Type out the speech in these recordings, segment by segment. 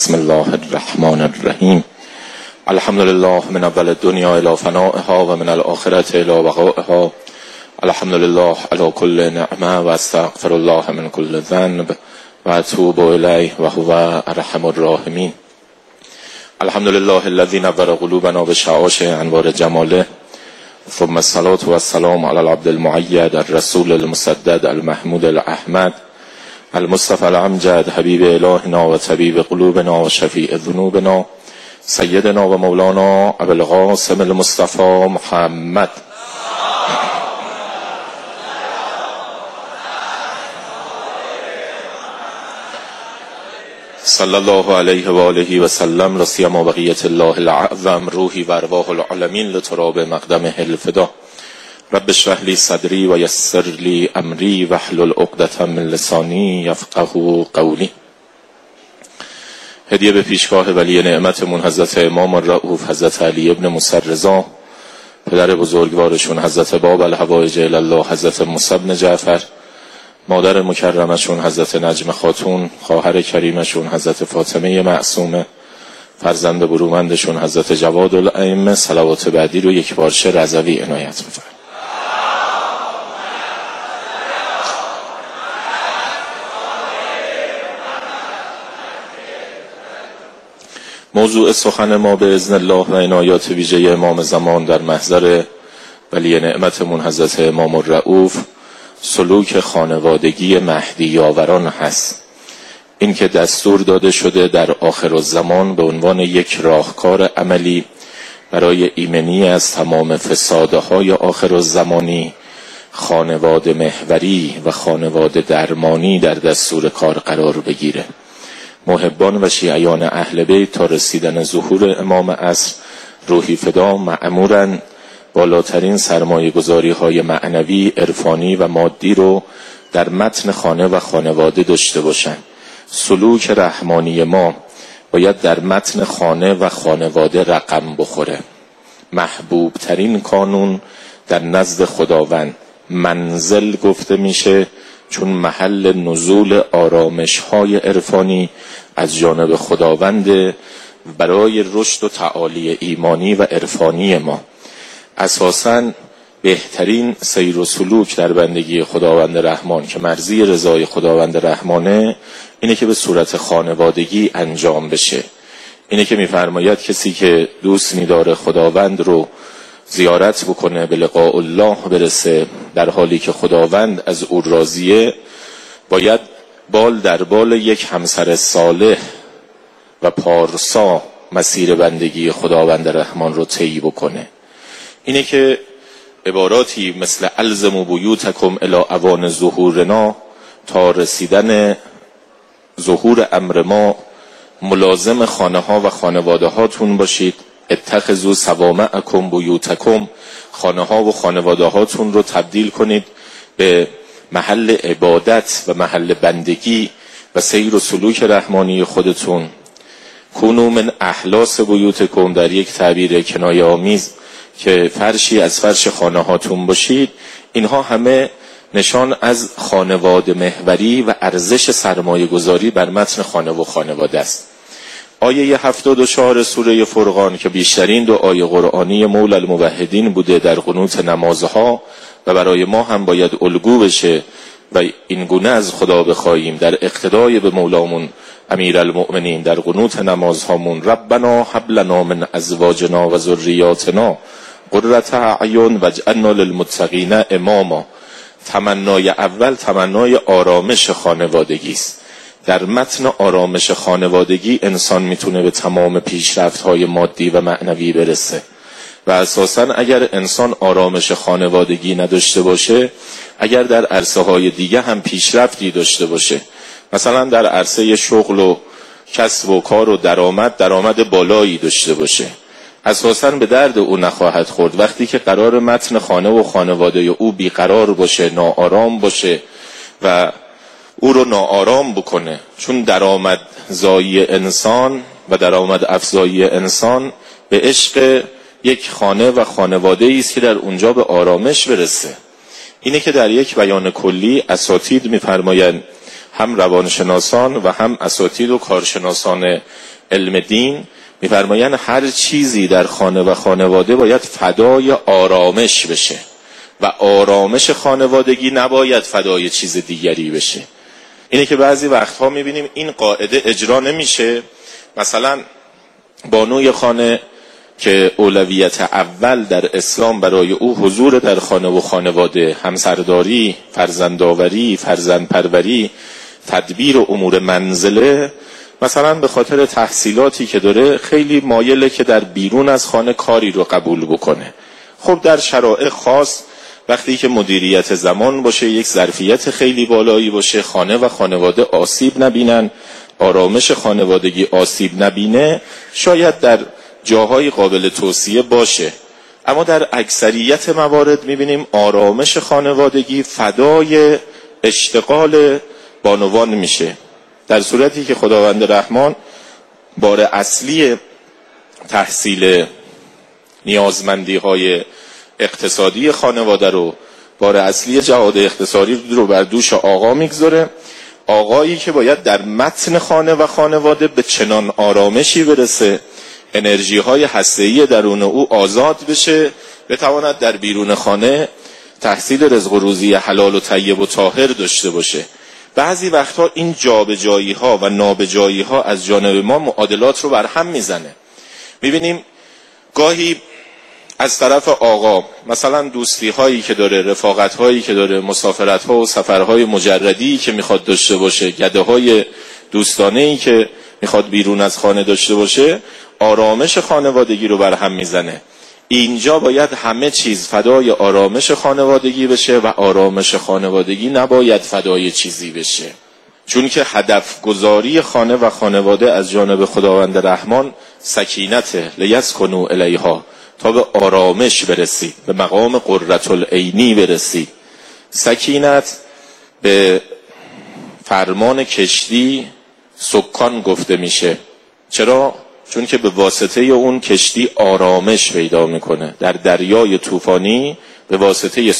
بسم الله الرحمن الرحیم. الحمد لله من اول الدنیا الی فنائها و من الاخرة الی بقائها. الحمد لله علی کل نعمه و استغفر الله من کل ذنب و اتوب الیه و هو ارحم الراحمین. الحمد لله الذی نور قلوبنا بشعاع انوار جماله، ثم الصلاة والسلام علی العبد المؤید الرسول المسدد المحمود الاحمد المصطفى الامجد حبیب الهنا و طبیب قلوبنا و شفیع ذنوبنا سیدنا و مولانا ابو القاسم المصطفى محمد صلی الله علیه و آله و سلم. لسیما بقیت الله الاعظم روحی و ارواح العالمین لتراب مقدمه الفدا. رب اشرح لی صدری و یسر لی امری واحلل عقدة من لسانی یفقهوا قولی. هدیه به پیشگاه ولی نعمتمون حضرت امام الرؤوف حضرت علی ابن موسی رضا، پدر بزرگوارشون حضرت باب الحوائج الی الله حضرت موسی بن جعفر، مادر مکرمشون حضرت نجم خاتون، خواهر کریمشون حضرت فاطمه معصومه، فرزند برومندشون حضرت جواد الائمه، صلوات بعدی رو یک بارشه رضوی عنایت بفرمایید. موضوع سخن ما به اذن الله و عنایات ویژه امام زمان در محضر ولی نعمتمون حضرت امام الرؤوف سلوک خانوادگی مهدی یاوران هست. این که دستور داده شده در آخر الزمان به عنوان یک راهکار عملی برای ایمنی از تمام فسادهای آخر الزمانی، خانواده محوری و خانواده درمانی در دستور کار قرار بگیره. محبان و شیعیان اهل بیت تا رسیدن ظهور امام عصر روحی فدا مأمورن بالاترین سرمایه گذاری های معنوی، عرفانی و مادی رو در متن خانه و خانواده داشته باشن. سلوک رحمانی ما باید در متن خانه و خانواده رقم بخوره. محبوب ترین کانون در نزد خداوند منزل گفته میشه، چون محل نزول آرامش های عرفانی از جانب خداوند برای رشد و تعالی ایمانی و عرفانی ما. اساساً بهترین سیر و سلوک در بندگی خداوند رحمان که مرضی رضای خداوند رحمانه اینه که به صورت خانوادگی انجام بشه. اینه که میفرماید کسی که دوست می‌داره خداوند رو زیارت بکنه، به لقاء الله برسه در حالی که خداوند از او راضیه، باید بال در بال یک همسر صالح و پارسا مسیر بندگی خداوند رحمان رو طی بکنه. اینه که عباراتی مثل الزموا بیوتکم الی اوان ظهورنا، تا رسیدن ظهور امر ما ملازم خانه ها و خانواده هاتون باشید. اتخذوا صوامعکم بیوتکم، خانه ها و خانواده هاتون رو تبدیل کنید به محل عبادت و محل بندگی و سیر و سلوک رحمانی خودتون. کونوا من احلاس بیوتکم، در یک تعبیر کنایه آمیز که فرشی از فرش خانه هاتون باشید. اینها همه نشان از خانواده محوری و ارزش سرمایه گذاری بر متن خانه و خانواده است. آیه 74 سوره فرقان که بیشترین دعای قرآنی مولا الموحدین بوده در قنوت نمازها و برای ما هم باید الگو بشه و این گونه از خدا بخواهیم در اقتدای به مولامون امیرالمؤمنین در قنوت نمازهامون: ربنا هب لنا من ازواجنا و ذریاتنا قرة اعین واجعلنا للمتقین اماما. تمنای اول تمنای آرامش خانوادگی است. در متن آرامش خانوادگی انسان میتونه به تمام پیشرفت‌های مادی و معنوی برسه و اساساً اگر انسان آرامش خانوادگی نداشته باشه، اگر در عرصه‌های دیگه هم پیشرفتی داشته باشه، مثلا در عرصه شغل و کسب و کار و درآمد بالایی داشته باشه، اساساً به درد او نخواهد خورد وقتی که قرار متن خانه و خانواده او بیقرار باشه، ناآرام باشه و او رو ناآرام بکنه. چون درآمد زایی انسان و درآمد افزایی انسان به عشق یک خانه و خانواده است که در اونجا به آرامش برسه. اینه که در یک بیان کلی اساتید می‌فرمایند هم روانشناسان و هم اساتید و کارشناسان علم دین می‌فرمایند هر چیزی در خانه و خانواده باید فدای آرامش بشه و آرامش خانوادگی نباید فدای چیز دیگری بشه. اینه که بعضی وقتها می‌بینیم این قاعده اجرا نمیشه. مثلا بانوی خانه که اولویت اول در اسلام برای او حضور در خانه و خانواده، همسرداری، فرزندآوری، فرزندپروری، تدبیر امور منزله، مثلا به خاطر تحصیلاتی که داره خیلی مایله که در بیرون از خانه کاری رو قبول بکنه. خب در شرایط خاص وقتی که مدیریت زمان باشه، یک ظرفیت خیلی بالایی باشه، خانه و خانواده آسیب نبینن، آرامش خانوادگی آسیب نبینه، شاید در جاهای قابل توصیه باشه. اما در اکثریت موارد میبینیم آرامش خانوادگی فدای اشتغال بانوان میشه، در صورتی که خداوند رحمان بار اصلی تحصیل نیازمندی های اقتصادی خانواده رو، بار اصلی جهاد اقتصادی رو بر دوش آقا میگذاره. آقایی که باید در متن خانه و خانواده به چنان آرامشی برسه، انرژی های هسته‌ای درون او آزاد بشه، بتواند در بیرون خانه تحصیل رزق و روزی حلال و طیب و طاهر داشته باشه. بعضی وقتها این جابجایی ها و نابجایی ها از جانب ما معادلات رو بر هم میزنه. میبینیم گاهی از طرف آقا مثلا دوستی هایی که داره، رفاقت هایی که داره، مسافرت ها و سفرهای مجردی که میخواد داشته باشه، گده های دوستانه‌ای که میخواد بیرون از خانه داشته باشه، آرامش خانوادگی رو بر هم میزنه. اینجا باید همه چیز فدای آرامش خانوادگی بشه و آرامش خانوادگی نباید فدای چیزی بشه، چون که هدف گذاری خانه و خانواده از جانب خداوند رحمان سکینته لیسکنوا الیها، تا به آرامش برسی، به مقام قرة العینی برسی. سکینت به فرمان کشتی سکان گفته میشه. چرا؟ چون که به واسطه اون کشتی آرامش پیدا میکنه. در دریای طوفانی به واسطه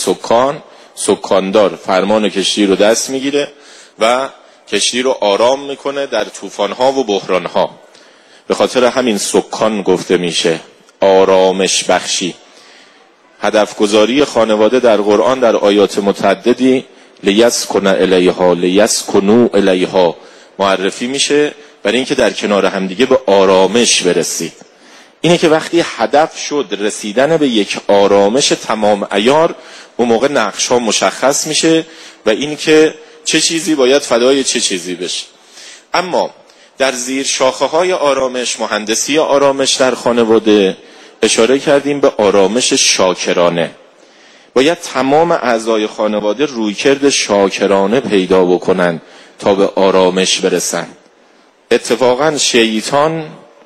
سکاندار فرمان کشتی رو دست میگیره و کشتی رو آرام میکنه در طوفان‌ها و بحران‌ها. به خاطر همین سکان گفته میشه، آرامش بخشی. هدف گذاری خانواده در قرآن در آیات متعددی لیسکن الیها، لیسکنوا الیها معرفی میشه، برای اینکه در کنار همدیگه به آرامش برسید. اینه که وقتی هدف شد رسیدن به یک آرامش تمام عیار، اون موقع نقش ها مشخص میشه و این که چه چیزی باید فدای چه چیزی بشه. اما در زیر شاخه های آرامش، مهندسی آرامش در خانواده اشاره کردیم به آرامش شاکرانه. باید تمام اعضای خانواده رویکرد شاکرانه پیدا بکنن تا به آرامش برسن. اتفاقا شیطان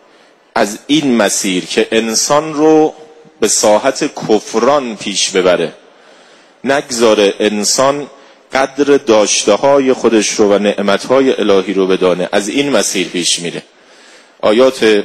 از این مسیر که انسان رو به ساحت کفران پیش ببره، نگذاره انسان قدر داشته‌های خودش رو و نعمت‌های الهی رو بدانه، از این مسیر پیش میره. آیات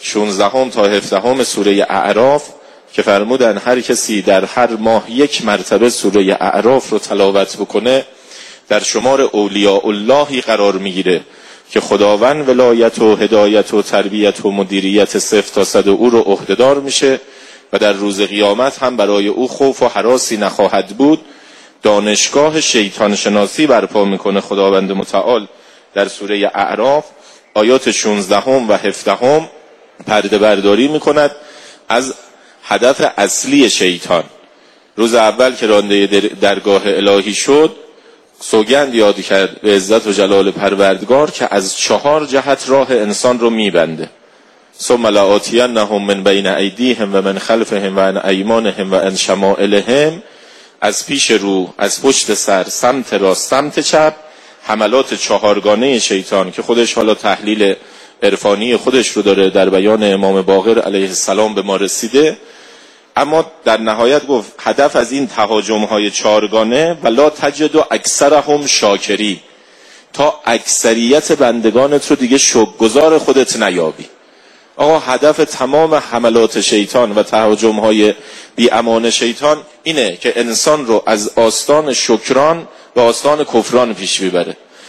16 تا 17 سوره اعراف که فرمودن هر کسی در هر ماه یک مرتبه سوره اعراف رو تلاوت بکنه در شمار اولیاء اللهی قرار میگیره که خداوند ولایت و هدایت و تربیت و مدیریت 0 تا 100 او رو عهده‌دار میشه و در روز قیامت هم برای او خوف و هراسی نخواهد بود. دانشگاه شیطان شناسی برپا میکنه خداوند متعال در سوره اعراف. آیات 16 و 17 پرده برداری میکند از هدف اصلی شیطان. روز اول که رانده درگاه الهی شد، سوگند یاد کرد به عزت و جلال پروردگار که از 4 جهت راه انسان رو میبنده. ثم لآتینهم من بین ایدیهم و من خلفهم و عن ایمانهم و عن شمائلهم، از پیش رو، از پشت سر، سمت راست، سمت چپ، حملات 4گانه شیطان که خودش حالا تحلیل عرفانی خودش رو داره در بیان امام باقر علیه السلام به ما رسیده. اما در نهایت گفت هدف از این تهاجم‌های 4گانه ولا تجد اکثرهم شاکری، تا اکثریت بندگانت رو دیگه شکرگزار خودت نیابی. آقا هدف تمام حملات شیطان و تهاجم‌های بی امان شیطان اینه که انسان رو از آستان شکران به آستان کفران پیش ببره.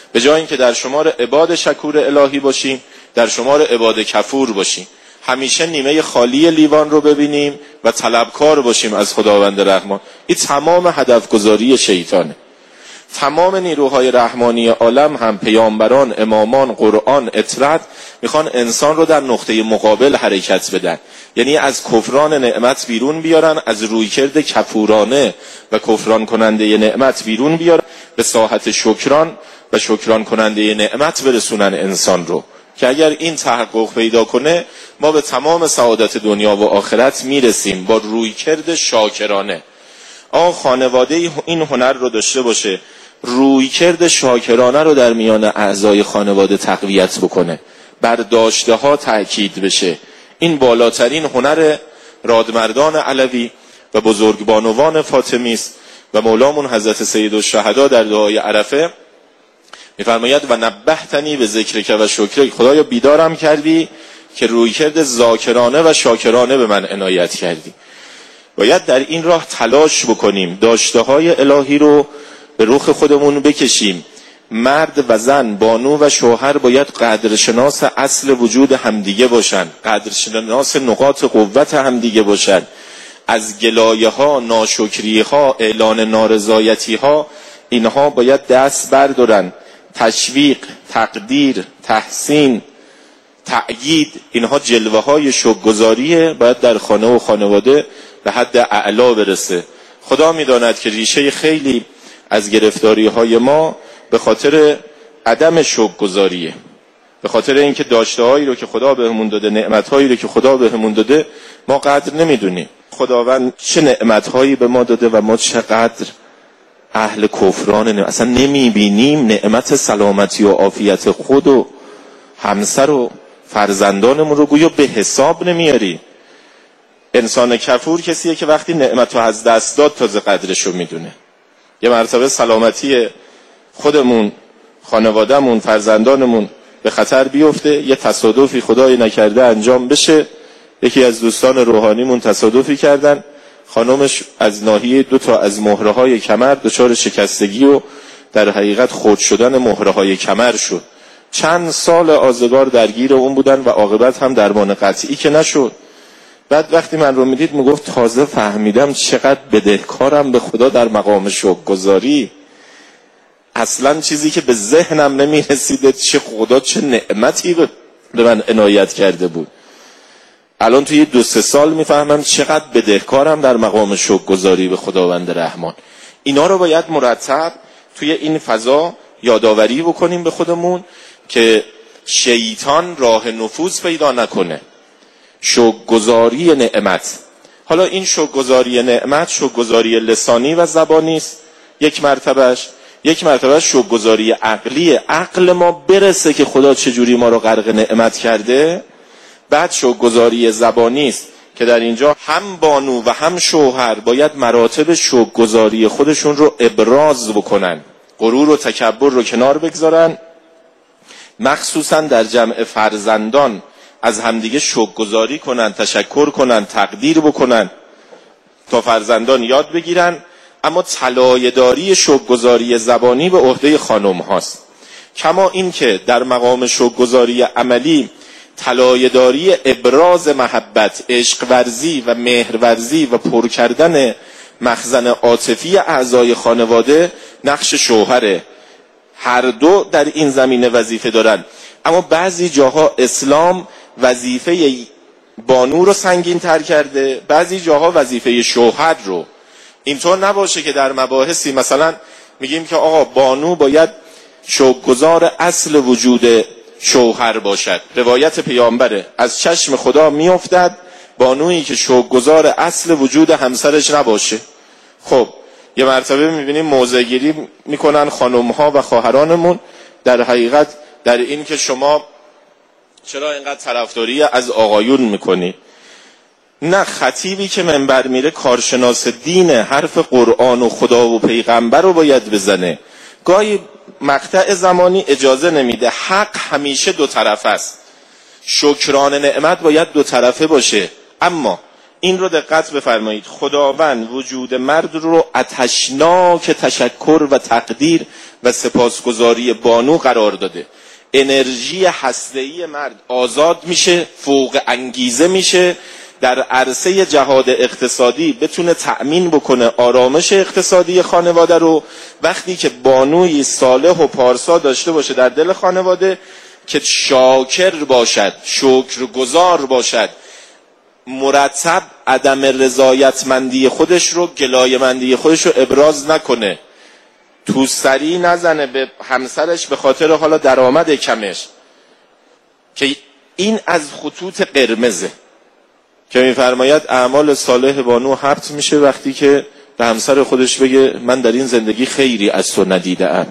به جای اینکه در شمار عباد شکور الهی باشیم در شمار عباد کفور باشیم. همیشه نیمه خالی لیوان رو ببینیم و طلبکار باشیم از خداوند رحمان. این تمام هدف گذاری شیطانه. تمام نیروهای رحمانی عالم هم پیامبران، امامان، قرآن، اطرت میخوان انسان رو در نقطه مقابل حرکت بدن، یعنی از کفران نعمت بیرون بیارن، از رویکرد کفورانه و کفران کننده نعمت بیرون بیارن، به ساحت شکران و شکران کننده نعمت برسونن انسان رو، که اگر این تحقق پیدا کنه ما به تمام سعادت دنیا و آخرت میرسیم با رویکرد شاکرانه. خانواده این هنر رو داشته باشه، رویکرد شاکرانه رو در میان اعضای خانواده تقویت بکنه، بر داشته ها تأکید بشه. این بالاترین هنر رادمردان علوی و بزرگبانوان فاطمی است و مولامون حضرت سیدالشهدا در دعای عرفه میفرماید و نبهتنی به ذکرک و شکرک، خدایا بیدارم کردی که رویکرد ذاکرانه و شاکرانه به من عنایت کردی. باید در این راه تلاش بکنیم، داشته های الهی رو به رخ خودمون بکشیم. مرد و زن، بانو و شوهر باید قدرشناس اصل وجود همدیگه باشن، قدرشناس نقاط قوت همدیگه باشن. از گلایه ها، ناشکری ها، اعلان نارضایتی ها، اینها باید دست بردارن. تشویق، تقدیر، تحسین، تأیید، اینها جلوه های شکرگزاریه، باید در خانه و خانواده به حد اعلا برسه. خدا میداند که ریشه خیلی از گرفتاری های ما به خاطر عدم شکرگزاریه، به خاطر اینکه داشته هایی رو که خدا بهمون داده، نعمت هایی رو که خدا بهمون داده ما قدر نمیدونیم. خداوند چه نعمت هایی به ما داده و ما چقدر اهل کفران اصلا نمیبینیم. نعمت سلامتی و عافیت خود و همسر و فرزندانمون رو گویا به حساب نمیاری. انسان کفور کسیه که وقتی نعمت رو از دست داد تازه قدرش رو میدونه. یه مرتبه سلامتی خودمون، خانوادهمون، فرزندانمون به خطر بیفته، یه تصادفی خدای نکرده انجام بشه. یکی از دوستان روحانیمون تصادفی کردن، خانمش از ناحیه 2 از مهره های کمر دچار شکستگی و در حقیقت خرد شدن مهره های کمر شد. چند سال آزگار درگیر اون بودن و عاقبت هم درمان قطعی که نشد. بعد وقتی من رو میدید میگفت تازه فهمیدم چقدر بدهکارم به خدا در مقام شکرگزاری. اصلا چیزی که به ذهنم نمیرسیده چه خدا چه نعمتی به من عنایت کرده بود. الان توی 2-3 سال میفهمم چقدر بدهکارم در مقام شکرگزاری به خداوند رحمان. اینا رو باید مرتب توی این فضا یادآوری بکنیم به خودمون که شیطان راه نفوذ پیدا نکنه. شکرگزاری نعمت، حالا این شکرگزاری نعمت شکرگزاری لسانی و زبانی است یک مرتبهش شکرگزاری عقلی، عقل ما برسه که خدا چجوری ما رو غرق نعمت کرده. بعد شکرگزاری زبانی است که در اینجا هم بانو و هم شوهر باید مراتب شکرگزاری خودشون رو ابراز بکنن، غرور و تکبر رو کنار بگذارن، مخصوصا در جمع فرزندان از همدیگه شکرگزاری کنن، تشکر کنن، تقدیر بکنن تا فرزندان یاد بگیرن. اما طلایه‌داری شکرگزاری زبانی به عهده خانم هاست، کما این که در مقام شکرگزاری عملی طلایه‌داری ابراز محبت، عشق ورزی و مهر ورزی و پر کردن مخزن عاطفی اعضای خانواده نقش شوهره. هر دو در این زمینه وظیفه دارن، اما بعضی جاها اسلام وظیفه بانو رو سنگین تر کرده، بعضی جاها وظیفه شوهر رو. اینطور نباشه که در مباحثی مثلا میگیم که آقا بانو باید شکرگزار اصل وجود شوهر باشد. روایت پیامبره از چشم خدا میافتد بانویی که شکرگزار اصل وجود همسرش نباشه. خب یه مرتبه میبینیم موضع‌گیری میکنن خانم‌ها و خواهرانمون در حقیقت در این که شما چرا اینقدر طرفداری از آقایون میکنی؟ نه، خطیبی که منبر میره کارشناس دینه، حرف قرآن و خدا و پیغمبر رو باید بزنه. گاهی مقطع زمانی اجازه نمیده. حق همیشه 2 طرفه است. شکران نعمت باید 2 طرفه باشه، اما این رو دقت بفرمایید. خداوند وجود مرد رو آتشناک تشکر و تقدیر و سپاسگزاری بانو قرار داده. انرژی هسته‌ای مرد آزاد میشه، فوق انگیزه میشه، در عرصه جهاد اقتصادی بتونه تأمین بکنه آرامش اقتصادی خانواده رو. وقتی که بانوی صالح و پارسا داشته باشه در دل خانواده که شاکر باشد، شکرگزار باشد، مرتب عدم رضایتمندی خودش رو، گلایه‌مندی خودش رو ابراز نکنه، توسری نزنه به همسرش به خاطر حالا درآمد کمش، که این از خطوط قرمزه که میفرماید اعمال صالح بانو حبط میشه وقتی که به همسر خودش بگه من در این زندگی خیری از تو ندیده‌ام.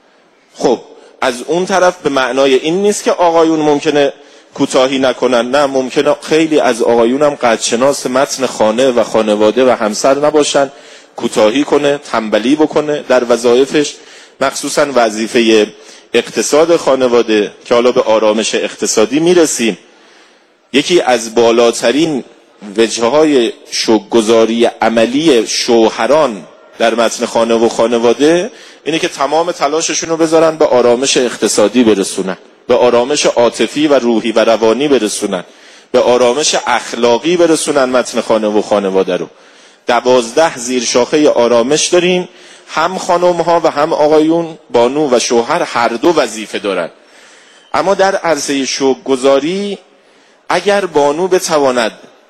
خب از اون طرف به معنای این نیست که آقایون ممکنه کوتاهی نکنن، نه، ممکنه خیلی از آقایون هم قدرشناس متن خانه و خانواده و همسر نباشن، کوتاهی کنه، تنبلی بکنه در وظایفش، مخصوصا وظیفه اقتصاد خانواده که حالا به آرامش اقتصادی میرسیم. یکی از بالاترین وجههای شوک‌گذاری عملی شوهران در متن خانه و خانواده اینه که تمام تلاششون رو بذارن به آرامش اقتصادی برسونن، به آرامش عاطفی و روحی و روانی برسونن، به آرامش اخلاقی برسونن متن خانه و خانواده رو. 12 زیر شاخه آرامش داریم. هم خانم ها و هم آقایون، بانو و شوهر، هر دو وظیفه دارن. اما در عرصه شوک‌گذاری اگر بانو بتواند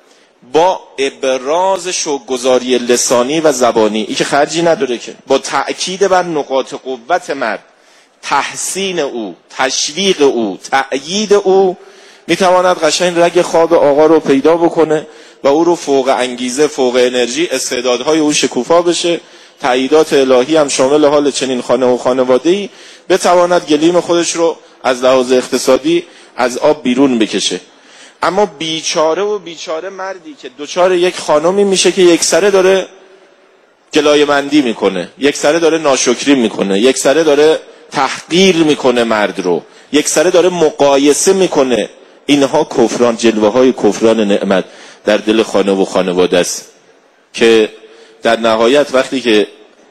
با ابراز شوک‌گذاری لسانی و زبانی، این که خرجی نداره که، با تأکید بر نقاط قوت مرد، تحسین او، تشویق او، تأیید او، میتواند قشنگ رگ خواب آقا رو پیدا بکنه و او رو فوق انگیزه، فوق انرژی، استعدادهای او شکوفا بشه. تأییدات الهی هم شامل حال چنین خانه و خانواده‌ای بتواند گلیم خودش رو از لحاظ اقتصادی از آب بیرون بکشه. اما بیچاره مردی که دوچار یک خانمی میشه که یک سره داره گلایه‌مندی میکنه، یک سره داره ناشکری میکنه، یک سره داره تحقیر میکنه مرد رو، یک سره داره مقایسه میکنه، اینها کفران، جلوه های کفران نعمت در دل خانه و خانواده است که در نهایت وقتی که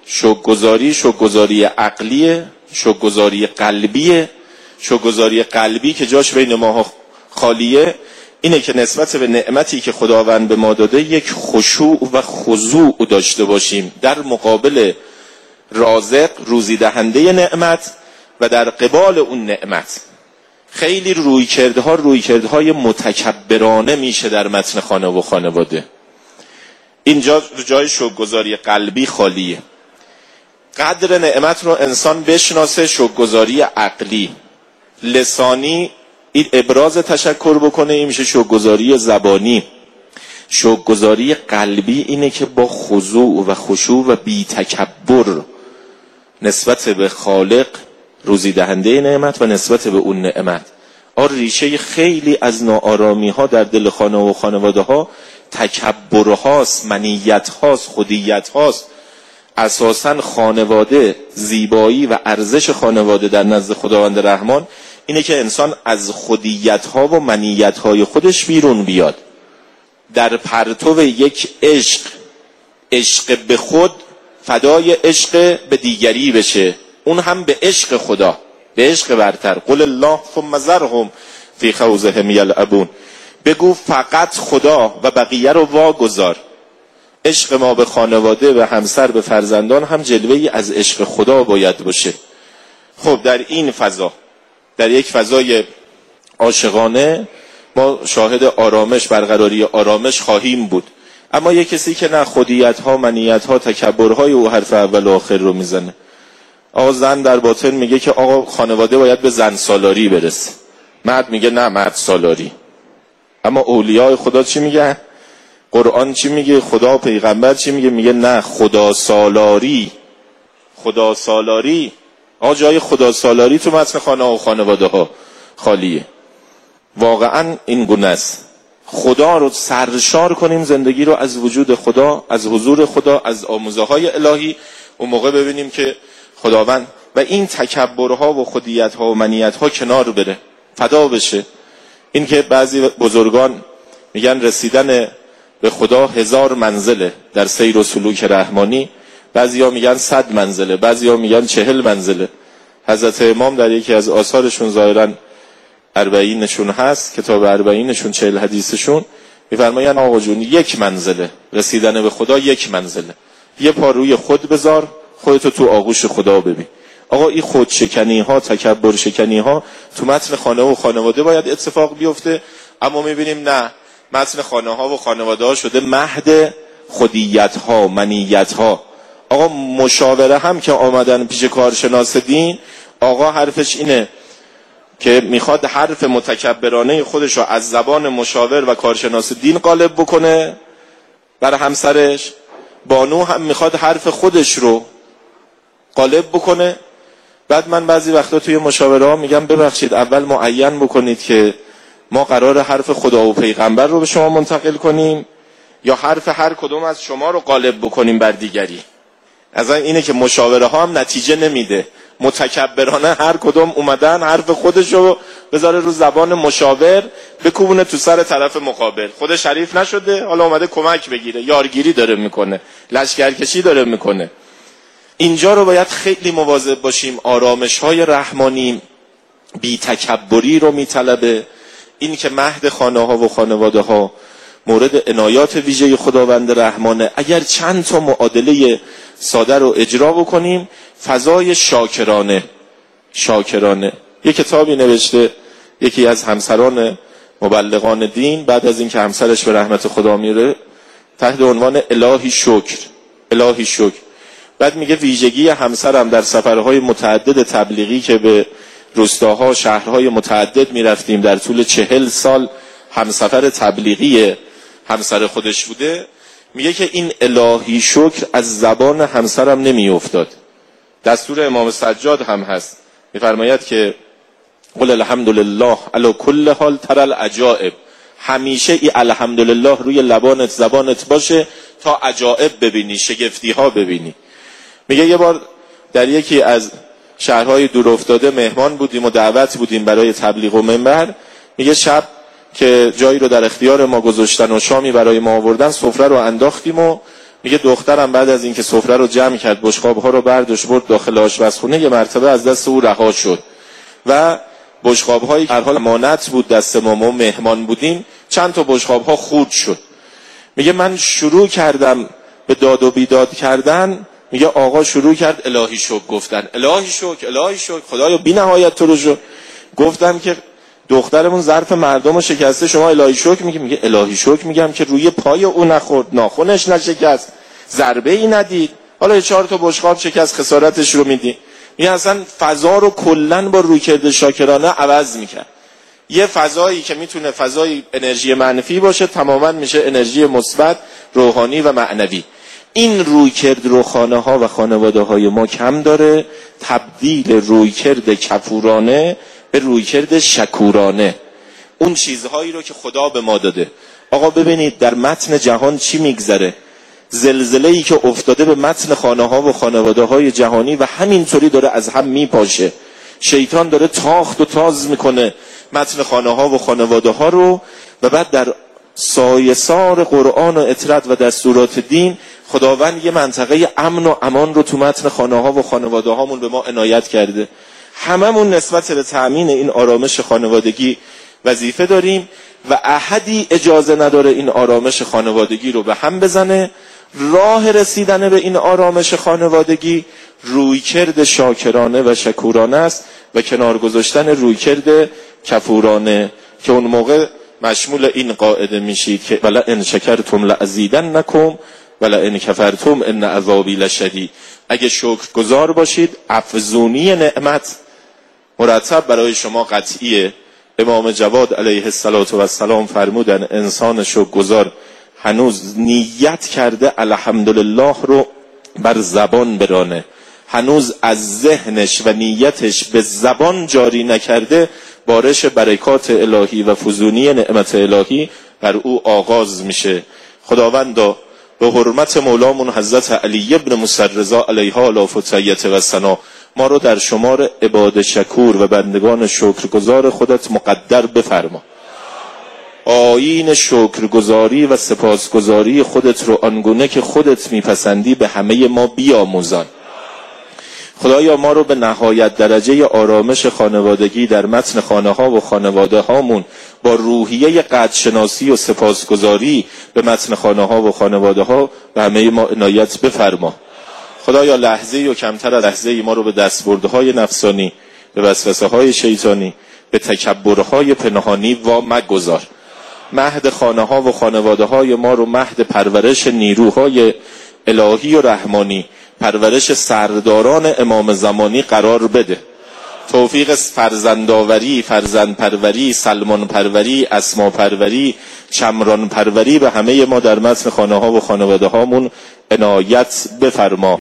شوک‌گذاری عقلیه، شوک‌گذاری قلبی که جاش بین ماها خالیه، اینه که نسبت به نعمتی که خداوند به ما داده یک خشوع و خضوع داشته باشیم در مقابل رازق، روزی دهنده نعمت و در قبال اون نعمت. خیلی رویکردهای متکبرانه میشه در متن خانه و خانواده. اینجا جای شوک‌گذاری قلبی خالیه. قدر نعمت رو انسان بشناسه، شوک‌گذاری عقلی، لسانی، این ابراز تشکر بکنه، این میشه شوک‌گذاری زبانی. شوک‌گذاری قلبی اینه که با خضوع و خشوع و بی تکبر نسبت به خالق، روزی دهنده نعمت و نسبت به اون نعمت. ریشه خیلی از ناآرامی ها در دل خانه و خانواده ها تکبر هاست، منیت هاست، خودیت هاست. اساساً خانواده، زیبایی و ارزش خانواده در نزد خداوند رحمان اینه که انسان از خودیت ها و منیت های خودش بیرون بیاد، در پرتو یک عشق به خود فدای عشق به دیگری بشه، اون هم به عشق خدا، به عشق برتر. قل الله ثم ذرهم فی خوضهم یلعبون، بگو فقط خدا و بقیه رو واگذار. عشق ما به خانواده، به همسر، به فرزندان هم جلوه‌ای از عشق خدا باید باشه. خب در این فضا، در یک فضای عاشقانه، ما شاهد آرامش، برقراری آرامش خواهیم بود. اما یک کسی که نه خودیت ها، منیت ها، تکبرهای او حرف اول و آخر رو میزنه. آقا زن در باطن میگه که آقا خانواده باید به زن سالاری برسه، مرد میگه نه مرد سالاری. اما اولیاء خدا چی میگه؟ قرآن چی میگه؟ خدا پیغمبر چی میگه؟ میگه نه خدا سالاری. خدا سالاری، آقا جای خدا سالاری تو متن خانه و خانواده ها خالیه. واقعا این گونه است. خدا رو سرشار کنیم، زندگی رو از وجود خدا، از حضور خدا، از آموزه های الهی. اون موقع ببینیم که خداوند و این تکبرها و خودیتها و منیتها کنار بره، فدا بشه. این که بعضی بزرگان میگن رسیدن به خدا 1000 منزله در سیر و سلوک رحمانی. بعضیا میگن 100 منزله، بعضیا میگن 40 منزله. حضرت امام در یکی از آثارشون ظاهراً 40 هست، کتاب 40 40 حدیثشون میفرمایند آقا جون 1 منزله رسیدن به خدا، 1 منزله. یه پا روی خود بذار، خودتو تو آغوش خدا ببین. آقا این خودشکنی ها، تکبر شکنی ها تو متن خانه و خانواده باید اتفاق بیفته، اما میبینیم نه، متن خانه ها و خانواده ها شده مهد خودیت ها، منیت ها. آقا مشاوره هم که آمدن پیش کارشناس دین، آقا حرفش اینه که میخواد حرف متکبرانه خودش رو از زبان مشاور و کارشناس دین غالب بکنه بر همسرش. بانو هم میخواد حرف خودش رو غالب بکنه. بعد من بعضی وقتا توی مشاوره ها میگم ببخشید اول معین بکنید که ما قرار حرف خدا و پیغمبر رو به شما منتقل کنیم یا حرف هر کدوم از شما رو غالب بکنیم بر دیگری. از اینه که مشاوره ها هم نتیجه نمیده، متکبرانه هر کدوم اومدن حرف خودش رو بذاره رو زبان مشاور، بکوبونه تو سر طرف مقابل. خود شریف نشده، حالا اومده کمک بگیره، یارگیری داره میکنه، لشکرکشی داره میکنه. اینجا رو باید خیلی مواظب باشیم. آرامش های رحمانی بی تکبری رو میطلبه. این که مهد خانه ها و خانواده ها مورد عنایات ویژه خداوند رحمانه. اگر چند تا معادله ساده رو اجرا بکنیم، فضای شاکرانه یک کتابی نوشته یکی از همسران مبلغان دین بعد از اینکه همسرش به رحمت خدا میره، تحت عنوان الهی شکر. بعد میگه ویژگی همسرم در سفرهای متعدد تبلیغی که به روستاها شهرهای متعدد میرفتیم، در طول 40 سال همسفر تبلیغی همسر خودش بوده، میگه که این الهی شکر از زبان همسرم نمی افتاد. دستور امام سجاد هم هست، میفرماید که قل الحمدلله علی کل حال تر العجائب. همیشه ای الحمدلله روی لبانت زبانت باشه تا عجائب ببینی، شگفتی ها ببینی. میگه یه بار در یکی از شهرهای دور افتاده مهمان بودیم و دعوت بودیم برای تبلیغ و منبر. میگه شب که جایی رو در اختیار ما گذاشتن و شامی برای ما آوردن، سفره رو انداختیم و میگه دخترم بعد از اینکه سفره رو جمع کرد، بشقاب‌ها رو برداشت برد داخل آشپزخونه، یه مرتبه از دست او رها شد و بشقاب‌هایی که هر حال امانت بود دست ما مهمان بودیم، چند تا بشقاب‌ها خورد شد. میگه من شروع کردم به داد و بیداد کردن. میگه آقا شروع کرد الهی شکر گفتن، الهی شکر خدایا بی نهایت تو رو شکر. گفتم که دخترمون ظرف مردم رو شکسته، شما الهی شکر میگی؟ میگه الهی شکر میگم که روی پای او نخورد، ناخنش نشکست، ضربه ای ندید، حالا 4 تا بشقاب شکست، خسارتش رو میدی. میگه اصلا فضا رو کلن با رویکرد شاکرانه عوض میکرد. یه فضایی که میتونه فضای انرژی منفی باشه تماما میشه انرژی مثبت، روحانی و معنوی. این رویکرد رو خانه ها و خانواده های ما کم داره. تبدیل رویکرد کفورانه به رویکرد شکورانه، اون چیزهایی رو که خدا به ما داده. آقا ببینید در متن جهان چی میگذره، زلزله‌ای که افتاده به متن خانه ها و خانواده های جهانی و همینطوری داره از هم میپاشه. شیطان داره تاخت و تاز میکنه متن خانه ها و خانواده ها رو، و بعد در سایه‌سار قرآن و اطرد و دستورات دین خداوند یه منطقه امن و امان رو تو متن خانه ها و خانواده هامون به ما عنایت کرده. هممون نسبت به تأمین این آرامش خانوادگی وظیفه داریم و احدی اجازه نداره این آرامش خانوادگی رو به هم بزنه. راه رسیدن به این آرامش خانوادگی رویکرد شاکرانه و شکورانه است و کنار گذاشتن رویکرد کفورانه، که اون موقع مشمول این قاعده میشید که ولا ان شکرتم لازیدنکم ولا ان کفرتم ان عذابی لشدید. اگه شکرگزار باشید افزونی نعمت مرتب برای شما قطعیه. امام جواد علیه السلام فرمودن انسان شکرگزار هنوز نیت کرده الحمدلله رو بر زبان برانه، هنوز از ذهنش و نیتش به زبان جاری نکرده، بارش برکات الهی و فزونی نعمت الهی بر او آغاز میشه. خداوندا به حرمت مولامون حضرت علی ابن موسی رضا علیه الفتیت و ثنا ما رو در شمار عباد شکور و بندگان شکرگزار خودت مقدر بفرما. آیین شکرگزاری و سپاسگزاری خودت رو آنگونه که خودت میپسندی به همه ما بیاموزان. خدایا ما رو به نهایت درجه آرامش خانوادگی در متن خانه ها و خانواده هامون با روحیه قدرشناسی و سپاسگزاری به متن خانه ها و خانواده ها به همه ما عنایت بفرما. خدایا لحظه‌ای و کمتر از لحظه‌ای ما رو به دستبردهای نفسانی، به وسوسه‌های شیطانی، به تکبرهای پنهانی وا مگذار. مهد خانه ها و خانواده های ما رو مهد پرورش نیروهای الهی و رحمانی، پرورش سرداران امام زمانی قرار بده. توفیق فرزندآوری، فرزندپروری، سلمان پروری، اسما پروری، چمران پروری به همه ما در متن خانه ها و خانواده هامون عنایت بفرما.